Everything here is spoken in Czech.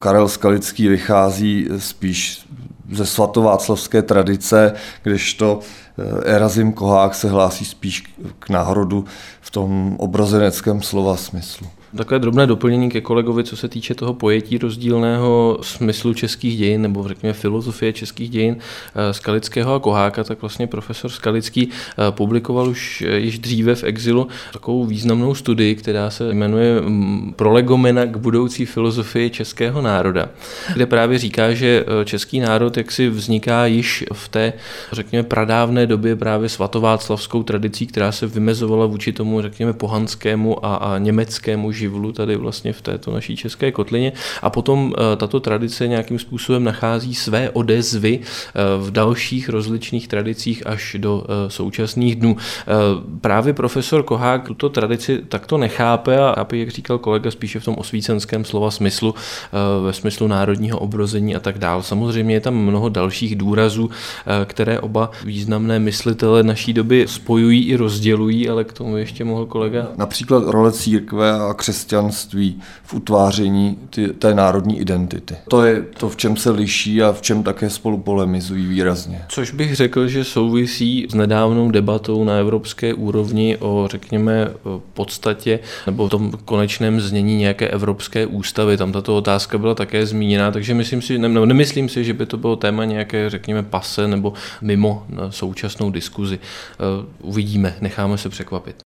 Karel Skalický vychází spíš ze svatováclavské tradice, kdežto Erazim Kohák se hlásí spíš k národu v tom obrozeneckém slova smyslu. Takové drobné doplnění ke kolegovi, co se týče toho pojetí rozdílného smyslu českých dějin, nebo řekněme filozofie českých dějin Skalického a Koháka, tak vlastně profesor Skalický publikoval už již dříve v exilu takovou významnou studii, která se jmenuje Prolegomena k budoucí filozofii českého národa, kde právě říká, že český národ jaksi vzniká již v té, řekněme, pradávné době právě svatováclavskou tradicí, která se vymezovala vůči tomu, řekněme, pohanskému a německému živlu tady vlastně v této naší české kotlině, a potom tato tradice nějakým způsobem nachází své odezvy v dalších rozličných tradicích až do současných dnů. Právě profesor Kohák tuto tradici takto nechápe a chápe, jak říkal kolega, spíše v tom osvícenském slova smyslu, ve smyslu národního obrození a tak dál. Samozřejmě je tam mnoho dalších důrazů, které oba významné myslitele naší doby spojují i rozdělují, ale k tomu ještě mohl kolega. Například role církve a křesťanství v utváření té národní identity. To je to, v čem se liší a v čem také spolu polemizují výrazně. Což bych řekl, že souvisí s nedávnou debatou na evropské úrovni o, řekněme, podstatě nebo tom konečném znění nějaké evropské ústavy. Tam tato otázka byla také zmíněna, takže nemyslím si, že by to bylo téma nějaké, řekněme, pase nebo mimo současnou diskuzi. Uvidíme, necháme se překvapit.